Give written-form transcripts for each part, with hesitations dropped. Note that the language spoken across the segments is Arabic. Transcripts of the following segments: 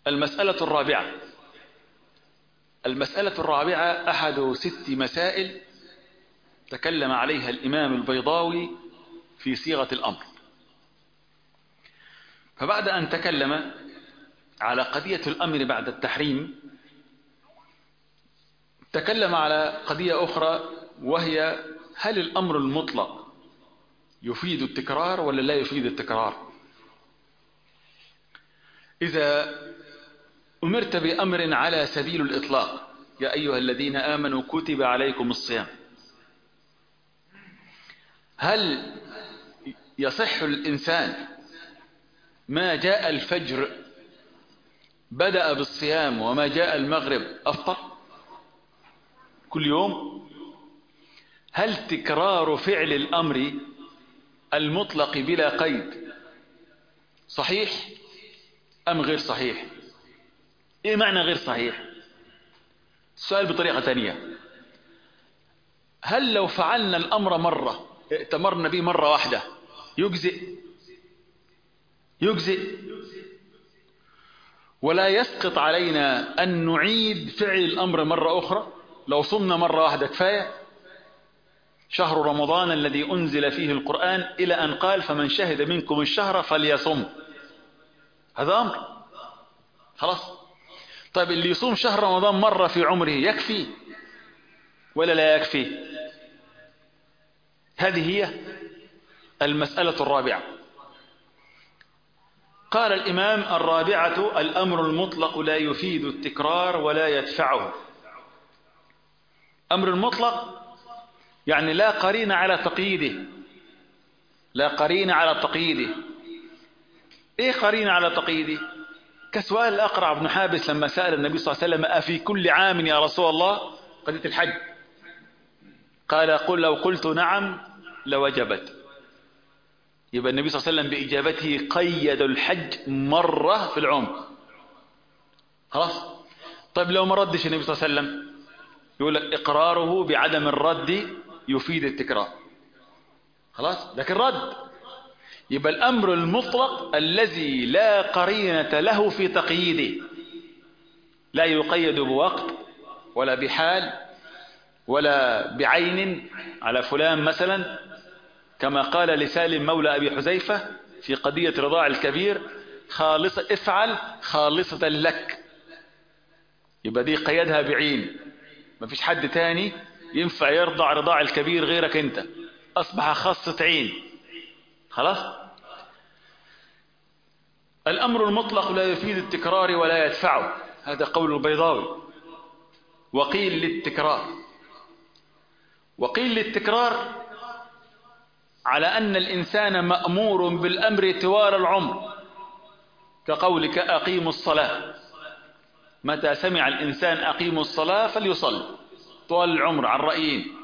المسألة الرابعة. المسألة الرابعة أحد 6 مسائل تكلم عليها الإمام البيضاوي في صيغة الأمر. فبعد أن تكلم على قضية الأمر بعد التحريم، تكلم على قضية أخرى، وهي هل الأمر المطلق يفيد التكرار ولا لا يفيد التكرار؟ إذا أمرت بأمر على سبيل الإطلاق، يا أيها الذين آمنوا كتب عليكم الصيام، هل يصح الإنسان ما جاء الفجر بدأ بالصيام وما جاء المغرب أفطر كل يوم؟ هل تكرار فعل الأمر المطلق بلا قيد صحيح أم غير صحيح؟ إيه معنى غير صحيح؟ السؤال بطريقة ثانية، هل لو فعلنا الأمر مرة، ائتمرنا به مرة واحدة، يجزئ ولا يسقط علينا أن نعيد فعل الأمر مرة أخرى؟ لو صمنا مرة واحدة كفاية. شهر رمضان الذي أنزل فيه القرآن إلى أن قال فمن شهد منكم الشهر فليصم، هذا أمر خلاص. طيب اللي يصوم شهر رمضان مرة في عمره يكفي ولا لا يكفي؟ هذه هي المسألة الرابعة. قال الإمام الرابعة: الأمر المطلق لا يفيد التكرار ولا يدفعه. أمر المطلق يعني لا قرين على تقييده، لا قرين على تقييده. إيه قرين على تقييده؟ كسؤال الأقرع بن حابس لما سأل النبي صلى الله عليه وسلم: أفي كل عام يا رسول الله قضية الحج؟ قال: قل لو قلت نعم لوجبت. يبقى النبي صلى الله عليه وسلم بإجابته قيد الحج مرة في العمر، خلاص. طيب لو ما ردش النبي صلى الله عليه وسلم، يقول لك إقراره بعدم الرد يفيد التكرار، خلاص. لكن رد، يبقى الأمر المطلق الذي لا قرينة له في تقييده، لا يقيد بوقت ولا بحال ولا بعين على فلان مثلا، كما قال لسالم مولى أبي حذيفة في قضية رضاع الكبير: خالصة، افعل خالصة لك. يبقى دي قيدها بعين، ما فيش حد تاني ينفع يرضع رضاع الكبير غيرك انت، أصبح خاصة عين، خلاص. الأمر المطلق لا يفيد التكرار ولا يدفعه، هذا قول البيضاوي. وقيل للتكرار، وقيل للتكرار على أن الإنسان مأمور بالأمر طوال العمر، كقولك أقيموا الصلاة، متى سمع الإنسان أقيموا الصلاة فليصل طوال العمر عن رأيين.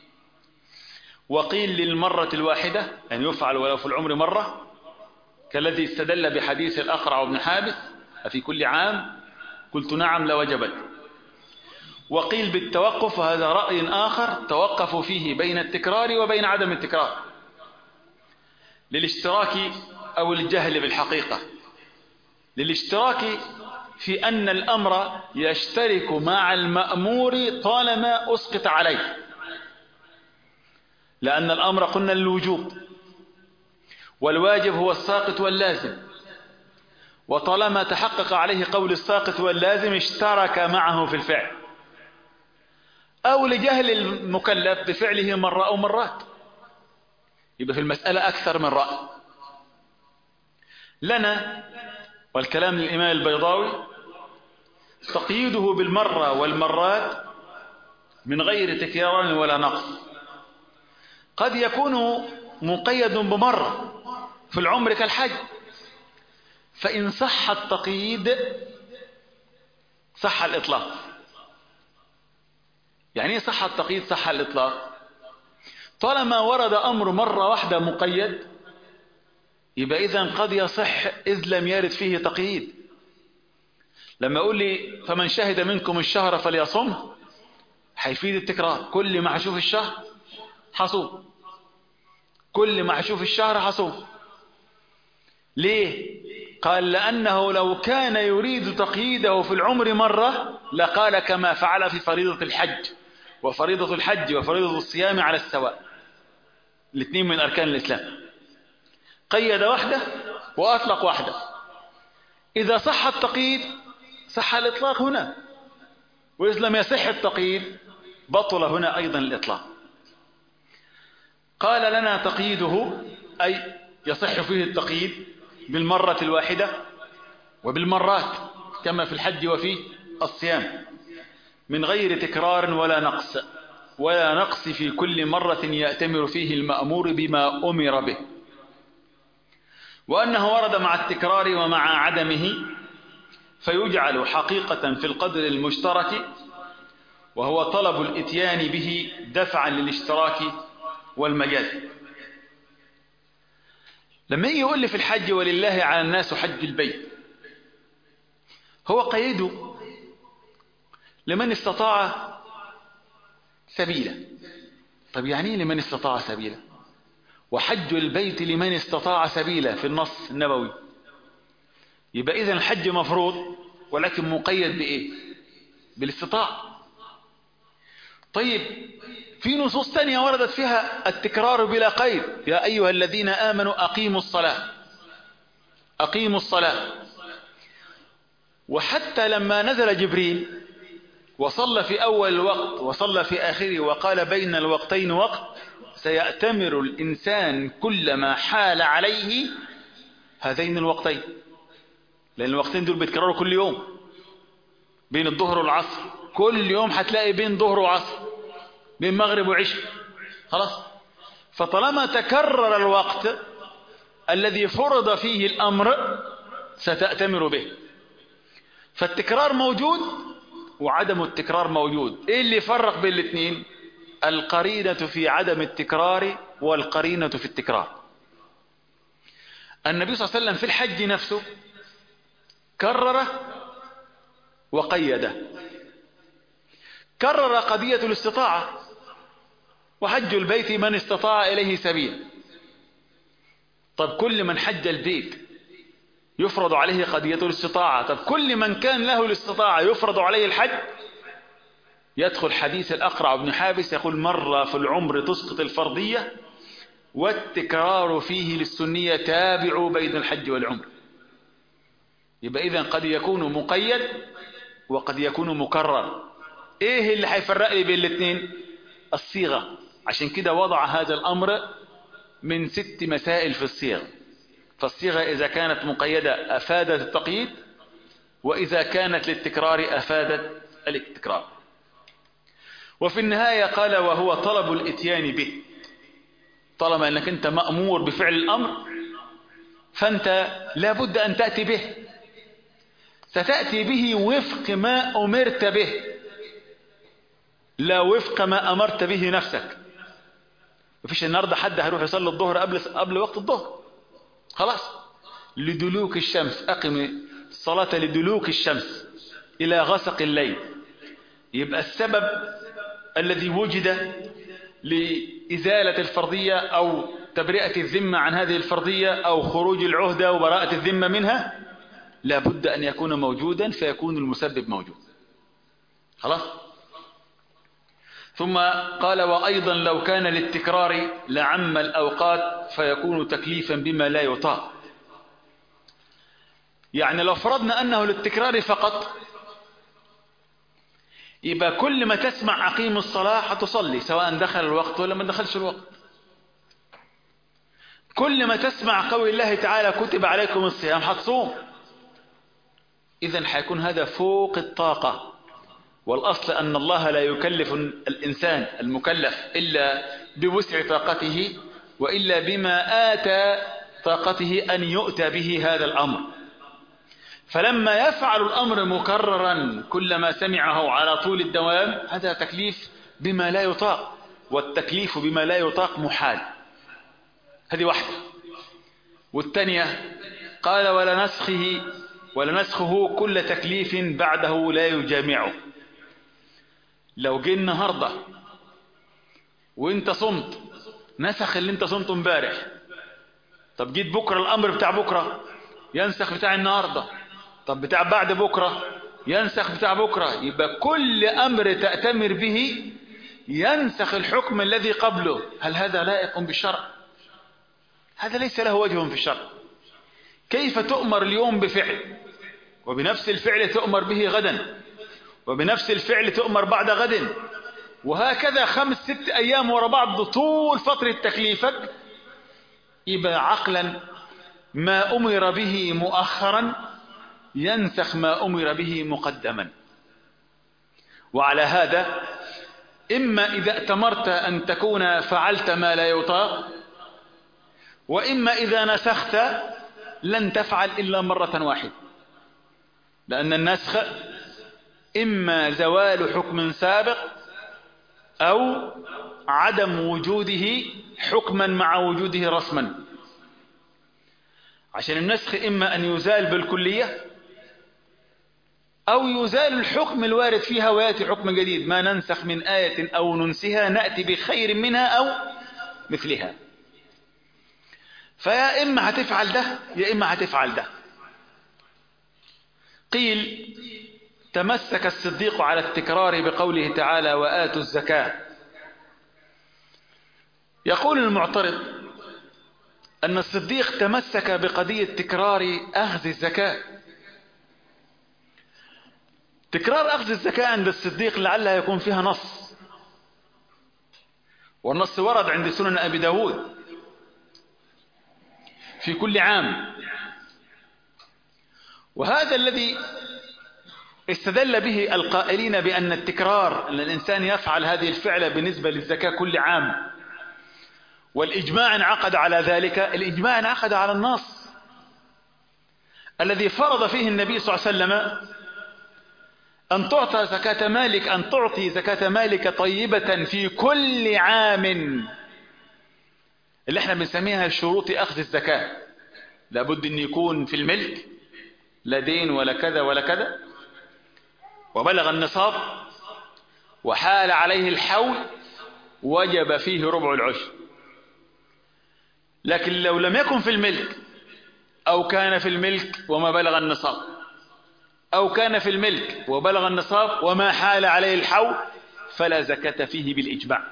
وقيل للمرة الواحدة أن يفعل ولو في العمر مرة، كالذي استدل بحديث الأقرع بن حابس: أفي كل عام؟ قلت نعم لوجبت. وقيل بالتوقف، وهذا رأي آخر توقفوا فيه بين التكرار وبين عدم التكرار، للاشتراك أو الجهل بالحقيقة. للاشتراك في أن الأمر يشترك مع المأمور طالما أسقط عليه، لأن الأمر قلنا للوجوب، والواجب هو الساقط واللازم، وطالما تحقق عليه قول الساقط واللازم اشترك معه في الفعل، أو لجهل المكلف بفعله مرة أو مرات. يبقى في المسألة أكثر من رأي. لنا والكلام للإمام البيضاوي تقييده بالمرة والمرات من غير تكرار ولا نقص. قد يكون مقيد بمرة في العمر كالحج، فإن صح التقييد صح الإطلاق. يعني صح التقييد صح الإطلاق، طالما ورد أمر مرة واحدة مقيد، يبقى إذن قد يصح إذ لم يرد فيه تقييد. لما أقول لي فمن شهد منكم الشهر فليصم، هيفيد التكرار، كل ما هشوف الشهر حصوم، كل ما هشوف الشهر حصوم. ليه؟ قال لأنه لو كان يريد تقييده في العمر مرة لقال كما فعل في فريضة الحج، وفريضة الحج وفريضة الصيام على السواء، الاثنين من أركان الإسلام، قيد واحدة وأطلق واحدة. إذا صح التقييد صح الإطلاق هنا، وإذا لم يصح التقييد بطل هنا أيضا الإطلاق. قال لنا تقييده أي يصح فيه التقييد بالمرة الواحدة وبالمرات كما في الحج وفي الصيام، من غير تكرار ولا نقص في كل مرة يأتمر فيه المأمور بما أمر به، وأنه ورد مع التكرار ومع عدمه، فيجعل حقيقة في القدر المشترك، وهو طلب الإتيان به دفعا للاشتراك والمجاز. لما يجي يقول لي في الحج ولله على الناس حج البيت، هو قيده لمن استطاع سبيلا. طب يعني ايه لمن استطاع سبيلا؟ وحج البيت لمن استطاع سبيلا في النص النبوي. يبقى إذن الحج مفروض ولكن مقيد بإيه؟ بالاستطاعة. طيب في نصوص تانية وردت فيها التكرار بلا قيد، يا أيها الذين آمنوا أقيموا الصلاة، أقيموا الصلاة. وحتى لما نزل جبريل وصلى في أول الوقت وصلى في آخره وقال بين الوقتين وقت، سيأتمر الإنسان كلما حال عليه هذين الوقتين، لأن الوقتين دول بيتكرروا كل يوم بين الظهر والعصر، كل يوم هتلاقي بين ظهر وعصر، بين مغرب وعشاء، خلاص. فطالما تكرر الوقت الذي فرض فيه الأمر ستأتمر به. فالتكرار موجود وعدم التكرار موجود. ايه اللي يفرق بين الاثنين؟ القرينة في عدم التكرار والقرينة في التكرار. النبي صلى الله عليه وسلم في الحج نفسه كرر وقيده. كرر قضية الاستطاعة، وحج البيت من استطاع إليه سبيل. طب كل من حج البيت يفرض عليه قضية الاستطاعة، طب كل من كان له الاستطاعة يفرض عليه الحج. يدخل حديث الأقرع بن حابس يقول مرة في العمر تسقط الفرضية والتكرار فيه للسنية، تابع بين الحج والعمر. يبقى إذن قد يكون مقيد وقد يكون مكرر. ايه اللي هيفرق لي بين الاثنين؟ الصيغة. عشان كده وضع هذا الأمر من 6 مسائل في الصيغة. فالصيغة إذا كانت مقيدة أفادت التقييد، وإذا كانت للتكرار أفادت التكرار. وفي النهاية قال وهو طلب الإتيان به. طالما أنك أنت مأمور بفعل الأمر فأنت لابد أن تأتي به. ستأتي به وفق ما أمرت به، لا وفق ما أمرت به نفسك. مفيش النهارده حد هيروح يصلي الظهر قبل وقت الظهر، خلاص. لدلوك الشمس، أقم الصلاة لدلوك الشمس إلى غسق الليل. يبقى السبب الذي وجد لإزالة الفرضية أو تبرئة الذمة عن هذه الفرضية أو خروج العهدة وبراءة الذمة منها لابد أن يكون موجودا، فيكون المسبب موجود، خلاص. ثم قال وأيضا لو كان للتكرار لعم الأوقات فيكون تكليفا بما لا يطاق. يعني لو فرضنا أنه للتكرار فقط يبقى كل ما تسمع أقيم الصلاة هتصلي سواء دخل الوقت ولا ما دخلش الوقت. كل ما تسمع قول الله تعالى كتب عليكم الصيام هتصوم. إذن حيكون هذا فوق الطاقة. والأصل أن الله لا يكلف الإنسان المكلف إلا بوسع طاقته، وإلا بما آتى طاقته أن يؤتى به هذا الأمر. فلما يفعل الأمر مكررا كلما سمعه على طول الدوام هذا تكليف بما لا يطاق، والتكليف بما لا يطاق محال. هذه واحدة. والثانية قال ولنسخه كل تكليف بعده لا يجامعه. لو جه النهارده وانت صمت نسخ اللي انت صمته امبارح، طب جيت بكره الامر بتاع بكره ينسخ بتاع النهاردة. طب بتاع بعد بكرة ينسخ بتاع بكرة. يبقى كل أمر تأتمر به ينسخ الحكم الذي قبله. هل هذا لائق بالشرع؟ هذا ليس له وجه في الشرع. كيف تؤمر اليوم بفعل وبنفس الفعل تؤمر به غدا وبنفس الفعل تؤمر بعد غد، وهكذا 5-6 أيام وراء بعض طول فترة تكليفك؟ يبقى عقلا ما أمر به مؤخرا ينسخ ما أمر به مقدما. وعلى هذا إما إذا ائتمرت أن تكون فعلت ما لا يطاق، وإما إذا نسخت لن تفعل إلا مرة واحدة، لأن النسخ إما زوال حكم سابق أو عدم وجوده حكما مع وجوده رسما. عشان النسخ إما أن يزال بالكلية أو يزال الحكم الوارد فيها ويأتي حكم جديد. ما ننسخ من آية أو ننسها نأتي بخير منها أو مثلها. فيا إما هتفعل ده يا إما هتفعل ده. قيل تمسك الصديق على التكرار بقوله تعالى وآتوا الزكاة. يقول المعترض أن الصديق تمسك بقضية تكرار أخذ الزكاة. تكرار أخذ الزكاة عند الصديق لعلها يكون فيها نص، والنص ورد عند سنن أبي داود في كل عام. وهذا الذي استدل به القائلين بأن التكرار أن الإنسان يفعل هذه الفعلة بالنسبة للزكاة كل عام، والإجماع انعقد على ذلك. الإجماع انعقد على النص الذي فرض فيه النبي صلى الله عليه وسلم أن تعطي زكاة مالك طيبة في كل عام، اللي احنا بنسميها شروط أخذ الزكاة. لابد أن يكون في الملك، لا دين ولا كذا ولا كذا، وبلغ النصاب، وحال عليه الحول، وجب فيه ربع العشر. لكن لو لم يكن في الملك أو كان في الملك وما بلغ النصاب، أو كان في الملك وبلغ النصاب وما حال عليه الحول، فلا زكاة فيه بالإجماع.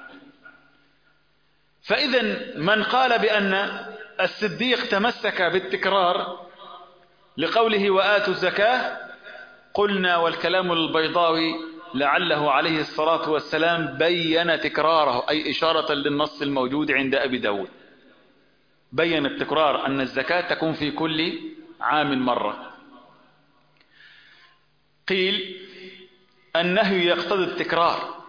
فإذا من قال بأن الصديق تمسك بالتكرار لقوله وآتوا الزكاة، قلنا والكلام البيضاوي لعله عليه الصلاة والسلام بين تكراره، أي إشارة للنص الموجود عند أبي داود. بين التكرار أن الزكاة تكون في كل عام مرة. قيل النهي يقتضي التكرار،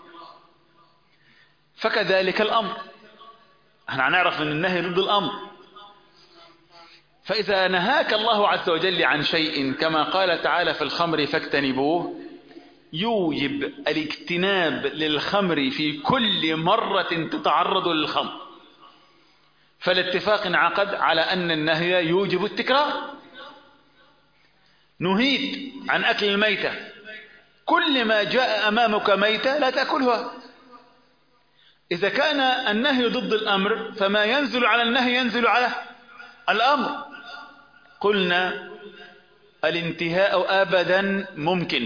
فكذلك الأمر. احنا هنعرف أن النهي ضد الأمر. فإذا نهاك الله عز وجل عن شيء كما قال تعالى في الخمر فاجتنبوه، يوجب الاجتناب للخمر في كل مرة تتعرض للخمر. فالاتفاق انعقد على أن النهي يوجب التكرار. نهيت عن أكل الميتة، كل ما جاء أمامك ميتة لا تأكلها. إذا كان النهي ضد الأمر فما ينزل على النهي ينزل على الأمر. قلنا الانتهاء أبدا ممكن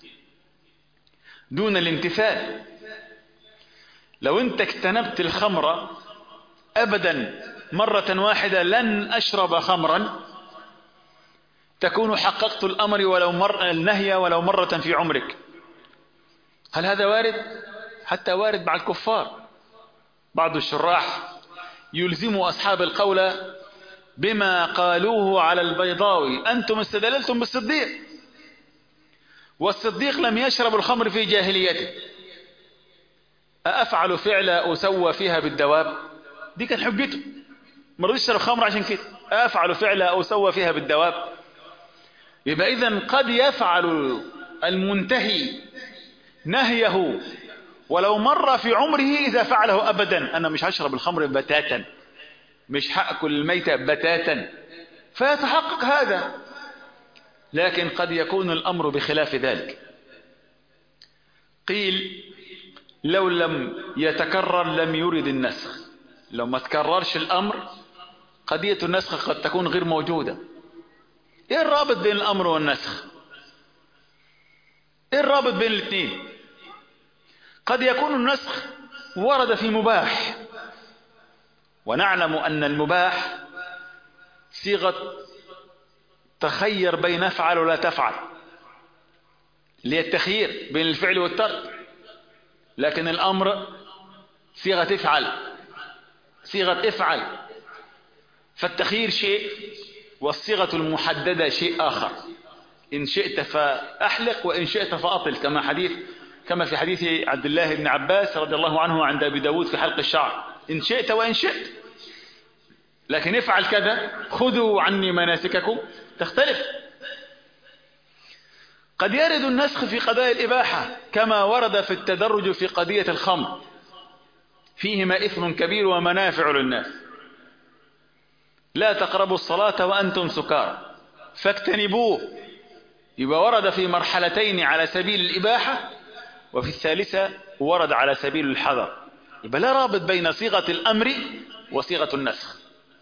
دون الامتثال. لو أنت اجتنبت الخمر أبدا مرة واحدة، لن أشرب خمرا، تكون حققت الأمر النهي ولو مرة في عمرك. هل هذا وارد؟ حتى وارد مع الكفار. بعض الشراح يلزم أصحاب القول بما قالوه على البيضاوي: أنتم استدللتم بالصديق، والصديق لم يشرب الخمر في جاهليته، أفعل فعلا أسوى فيها بالدواب؟ دي كان حجته، ما رضيش يشرب خمر عشان كده. أفعل فعلا أسوى فيها بالدواب. يبقى إذن قد يفعل المنتهي نهيه ولو مر في عمره إذا فعله أبدا. أنا مش هشرب الخمر بتاتا، مش هأكل الميتة بتاتا، فيتحقق هذا. لكن قد يكون الأمر بخلاف ذلك. قيل لو لم يتكرر لم يرد النسخ. لو ما تكررش الأمر قضية النسخ قد تكون غير موجودة. ايه الرابط بين الامر والنسخ؟ ايه الرابط بين الاثنين؟ قد يكون النسخ ورد في مباح، ونعلم ان المباح صيغة تخير بين افعل ولا تفعل، اللي هي التخيير بين الفعل والترك. لكن الامر صيغة افعل، صيغة افعل، فالتخيير شيء والصيغة المحددة شيء آخر. إن شئت فأحلق وإن شئت فأطل، كما في حديث عبد الله بن عباس رضي الله عنه عند أبي داود في حلق الشعر، إن شئت وإن شئت، لكن افعل كذا، خذوا عني مناسككم، تختلف. قد يرد النسخ في قضايا الإباحة كما ورد في التدرج في قضية الخمر، فيهما إثم كبير ومنافع للناس، لا تقربوا الصلاة وأنتم سكارى فاجتنبوه. يبقى ورد في مرحلتين على سبيل الإباحة، وفي الثالثة ورد على سبيل الحذر. يبقى لا رابط بين صيغة الأمر وصيغة النسخ.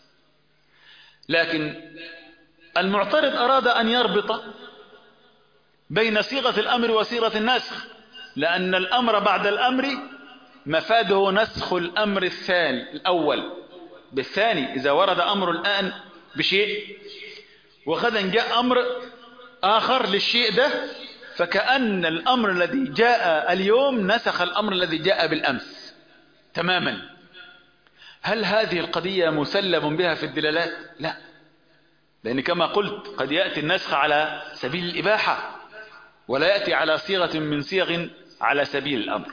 لكن المعترض أراد أن يربط بين صيغة الأمر وصيغة النسخ، لأن الأمر بعد الأمر مفاده نسخ الأمر الثاني الأول بالثاني. إذا ورد أمر الآن بشيء وغدا جاء أمر آخر للشيء ده، فكأن الأمر الذي جاء اليوم نسخ الأمر الذي جاء بالأمس تماما. هل هذه القضية مسلم بها في الدلالات؟ لا، لأن كما قلت قد يأتي النسخ على سبيل الإباحة ولا يأتي على صيغة من صيغ على سبيل الأمر.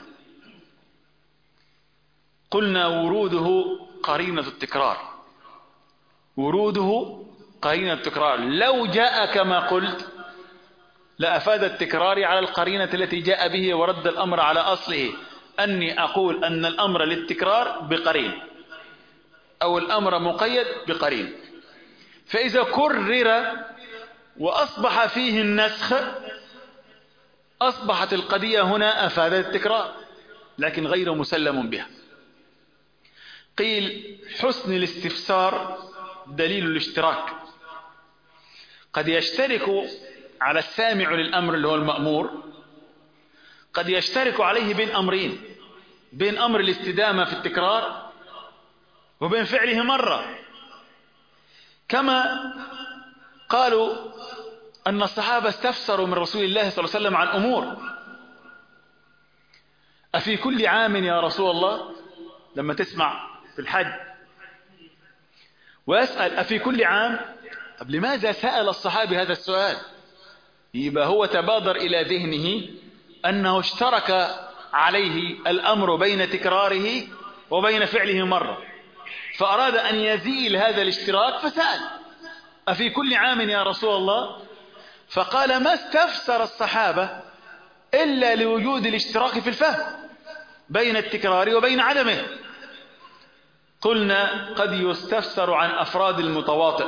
قلنا وروده قرينة التكرار، وروده قرينة التكرار. لو جاء كما قلت لأفاد التكرار على القرينة التي جاء به ورد الأمر على أصله، أني أقول أن الأمر للتكرار بقرين أو الأمر مقيد بقرين. فإذا كرر وأصبح فيه النسخ أصبحت القضية هنا أفادت التكرار لكن غير مسلم بها. قيل حسن الاستفسار دليل الاشتراك. قد يشترك على السامع للأمر اللي هو المأمور، قد يشترك عليه بين أمرين، بين أمر الاستدامة في التكرار وبين فعله مرة. كما قالوا أن الصحابة استفسروا من رسول الله صلى الله عليه وسلم عن أمور: أفي كل عام يا رسول الله، لما تسمع في الحج ويسأل أفي كل عام، طب لماذا سأل الصحابي هذا السؤال؟ يبقى هو تبادر إلى ذهنه أنه اشترك عليه الأمر بين تكراره وبين فعله مرة، فأراد أن يزيل هذا الاشتراك فسأل أفي كل عام يا رسول الله. فقال ما استفسر الصحابة إلا لوجود الاشتراك في الفهم بين التكرار وبين عدمه. قلنا قد يستفسر عن أفراد المتواطئ،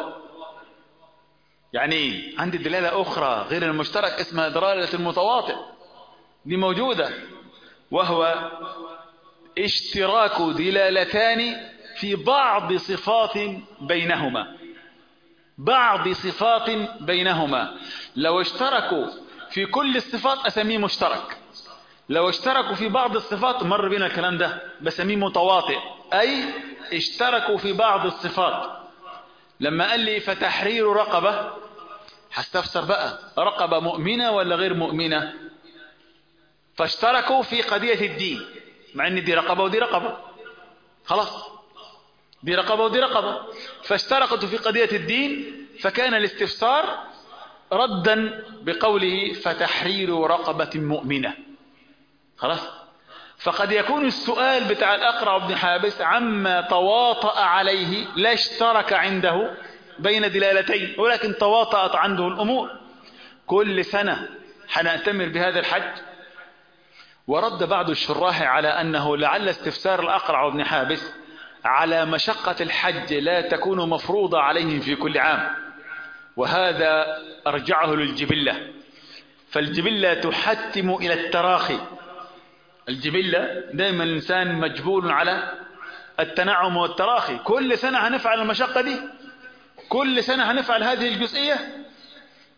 يعني عندي دلالة أخرى غير المشترك اسمها دلالة المتواطئ، دي موجودة، وهو اشتراك دلالتان في بعض صفات بينهما، بعض صفات بينهما. لو اشتركوا في كل الصفات أسميه مشترك، لو اشتركوا في بعض الصفات مر بنا الكلام ده بسميه متواطئ، أي اشتركوا في بعض الصفات. لما قال لي فتحرير رقبة، هستفسر بقى رقبة مؤمنة ولا غير مؤمنة؟ فاشتركوا في قضية الدين، مع ان دي رقبة ودي رقبة، خلاص دي رقبة ودي رقبة، فاشتركوا في قضية الدين، فكان الاستفسار ردا بقوله فتحرير رقبة مؤمنة، خلاص. فقد يكون السؤال بتاع الأقرع بن حابس عما تواطأ عليه، لا اشترك عنده بين دلالتين ولكن تواطأت عنده الأمور. كل سنة حنأتمر بهذا الحج. ورد بعض الشراح على أنه لعل استفسار الأقرع بن حابس على مشقة الحج لا تكون مفروضة عليهم في كل عام، وهذا أرجعه للجبلة، فالجبلة تحتم إلى التراخي. الجبلة دائما الإنسان مجبول على التنعم والتراخي. كل سنة هنفعل المشقة دي، كل سنة هنفعل هذه الجزئية،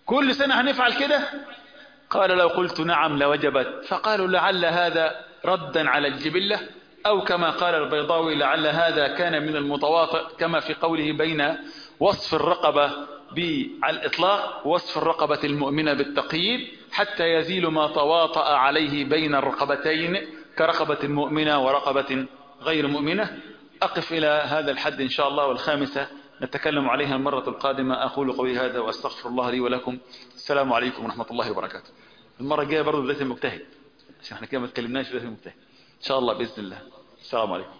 كل سنة هنفعل كده؟ قال لو قلت نعم لوجبت. فقالوا لعل هذا ردا على الجبلة، أو كما قال البيضاوي لعل هذا كان من المتواطئ، كما في قوله بين وصف الرقبة على الإطلاق ووصف الرقبة المؤمنة بالتقييد، حتى يزيل ما تواطأ عليه بين الرقبتين كرقبة مؤمنة ورقبة غير مؤمنة. أقف إلى هذا الحد إن شاء الله، والخامسة نتكلم عليها المرة القادمة. أقول قولي هذا وأستغفر الله لي ولكم. السلام عليكم ورحمة الله وبركاته. المرة الجاية برضو بداية المجتهد، عشان احنا كده ما اتكلمناش بداية المجتهد إن شاء الله بإذن الله. السلام عليكم.